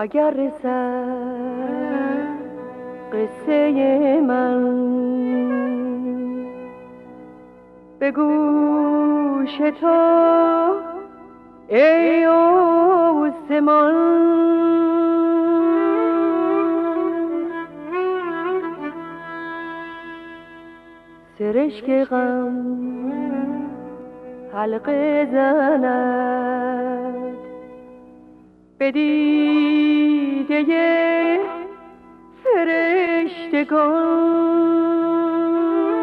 اگر رسد قصه من به گوش تو ای آسمان، سرشک غم حلقه زند به دیده فرشتگان.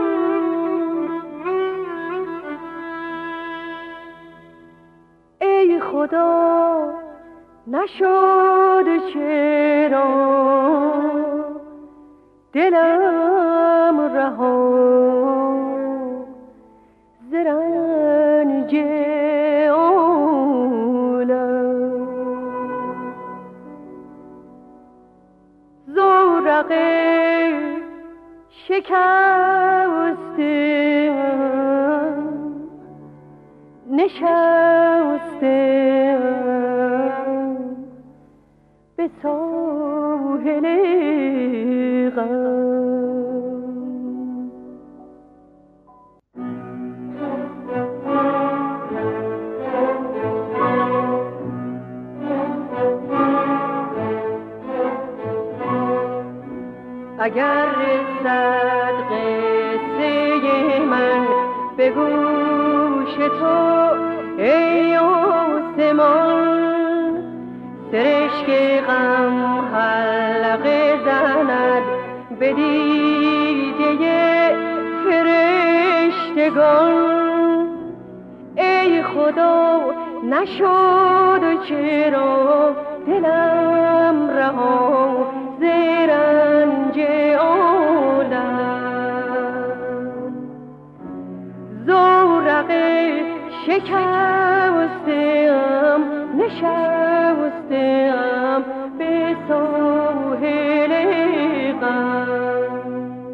ای خدا نشد چرا دلم رها ز رنج عالم. زورق شکستم نشستم به ساحل غم. اگر رسد قصه من به گوش تو ای آسمان، سرشک غم حلقه زند به دیده فرشتگان. ای خدا نشد چرا دلم رها ز رنج عالم. زورق شکستم نشستم به ساحل غم.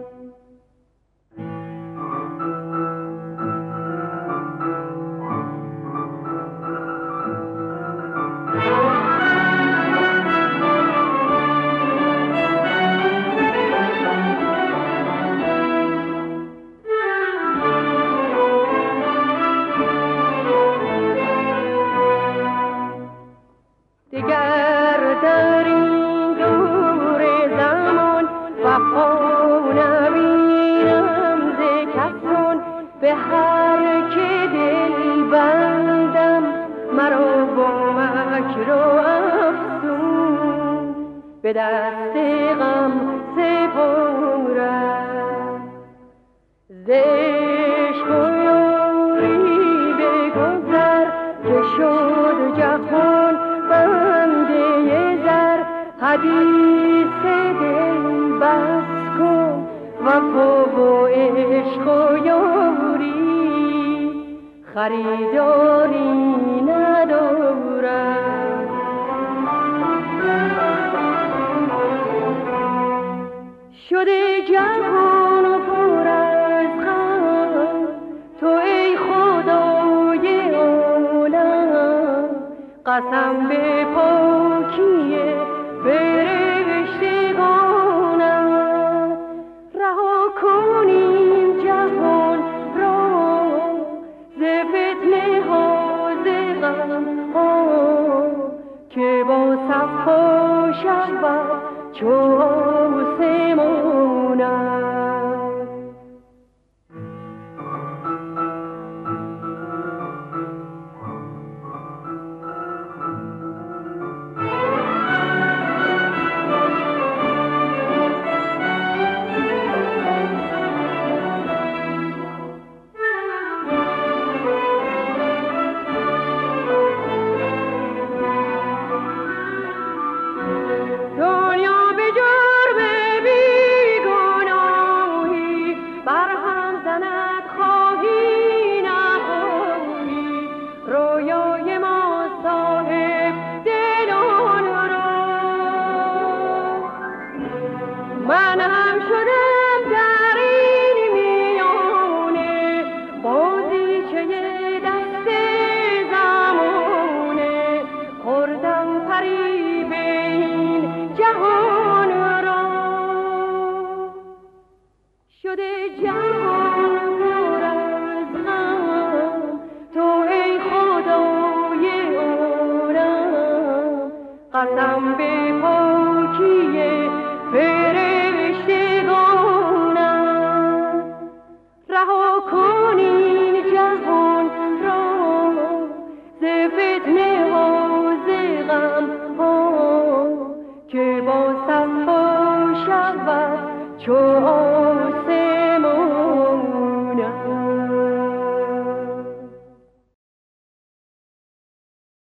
دگر در این دور زمان وفا نبینم ز کسان، به هر که دل بندم مرا با مکر و افسون به دست غم سپارد. ز عشق و یاری بگذر که شد جهان بنده زر. حدیث دل بس کن وفا و عشق و یاری خریداری ندارد. شده جهان پر از غم تو ای خدای عالم، قسم به پاکی فرشتگانم. رها کنیم جهان را ز فتنه ها ز غم ها که با صفا شود چو آسمانم. دنیا به جان شده جهان پر از غم، تو ای خدای عالم قسم به پاکی فرشتگانم. رها کن این جهان را ز فتنه ها ز غم ها، که با صفا شود چو